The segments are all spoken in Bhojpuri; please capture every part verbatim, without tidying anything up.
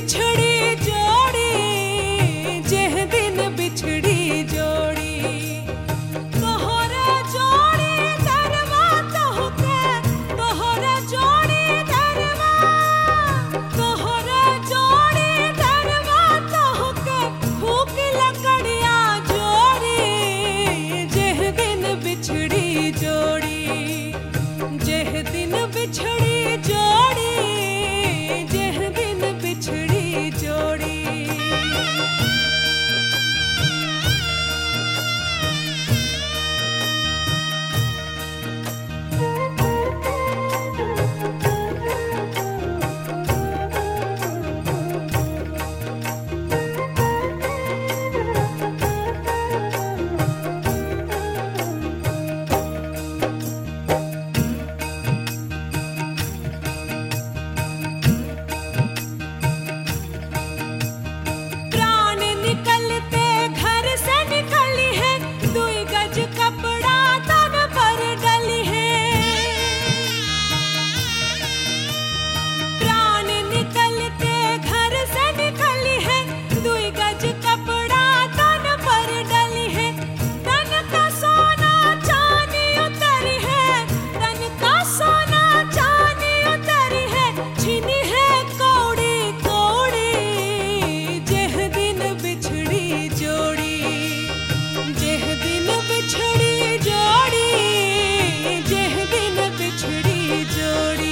बिछड़ी जोड़ी, जेह दिन बिछड़ी जोड़ी, तोहरा जोड़ी दरवा तोहके, तोहरा जोड़ी दरवा, तोहरा जोड़ी दरवा तोहके, फूक लकड़िया जोड़ी, जेह दिन बिछड़ी जोड़ी, जेह दिन बिछड़ी जोड़ी, जेह दिन बिछड़ी जोड़ी। प्राण निकलते घर से निकली है, दुई गज कपड़ा तन पर डली है। प्राण निकलते घर से निकली है, दुई गज कपड़ा तन पर डली है। तन का सोना चांदी उतरी है, तन का सोना चांदी उतरी है, छिनी है कौड़ी कौड़ी, जेह दिन बिछड़ी जोड़ी, जेह दिन बिछड़ी जोड़ी, जेह दिन बिछड़ी जोड़ी।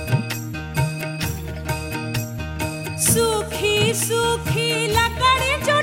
सूखी सूखी लकड़ी जो